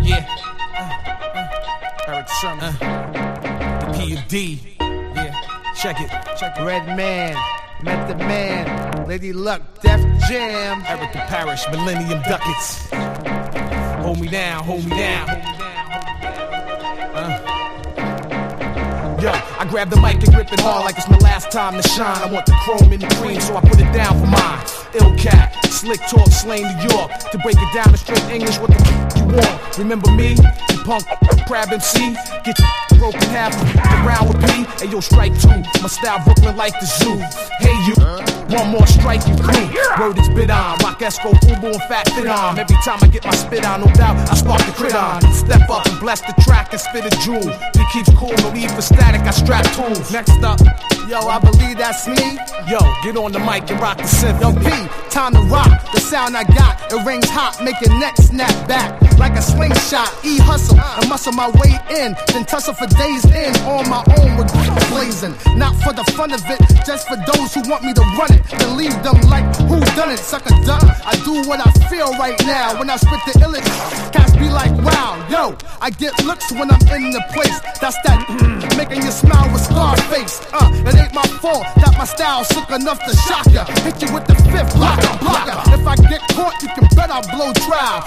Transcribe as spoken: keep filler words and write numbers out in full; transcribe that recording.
Yeah. Uh, uh, Eric Sermon. Uh, the P U D. Yeah. Check it. Check it. Redman, Method Man, Lady Luck, Def Jam. Eric the Parish, Millennium Ducats. Hold me down, hold me down. Uh. Yo, I grab the mic and grip it hard like it's my last time to shine. I want the chrome in the green, so I put it down for mine. Ill cat, slick talk, slang New York. To break it down in straight English, what the f you want? Remember me? You punk, crab M C? Get your broken half around with P. Hey yo, strike two. My style Brooklyn like the zoo. Hey you, one more strike you through. Word is bit on. Rock Esco, Fubu, and Fat Fit on. Every time I get my spit on, no doubt, I spark the crit on. Step up and bless the track and spit a jewel. He keeps cool, no need for static, I strap tools. Next up, Yo, I believe that's me. yo, get on the mic and rock the synth. Yo, P, time to rock. The sound I got, it rings hot, make your neck snap back like a slingshot. E hustle and muscle my way in, then tussle for days in on my own with blazing. Not for the fun of it, just for those who want me to run it. Then leave them like who done it, sucker duck. I do what I feel right now when I spit the illest. Cats be like, wow, yo, I get looks when I'm in the place. That's that making you smile with scar face. Uh, it ain't my fault that my style's sick enough to shock ya. Hit you with the fifth blocker, blocker. If I get caught, you can bet I'll blow trial.